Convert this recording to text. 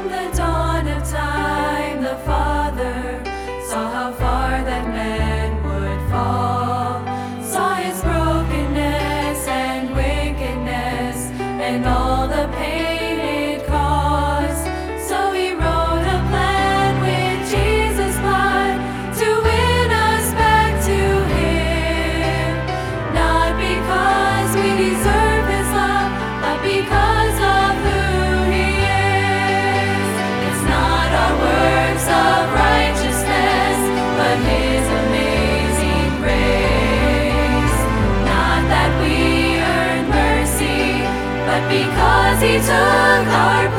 the dawn of time, the Father saw how far that man would fall, saw his brokenness and wickedness and all the pain it caused. So he wrote a plan with Jesus' blood to win us back to him, not because we deserve his love, but because of who he is. It's not our works of righteousness, but his amazing grace. Not that we earn mercy, but because he took our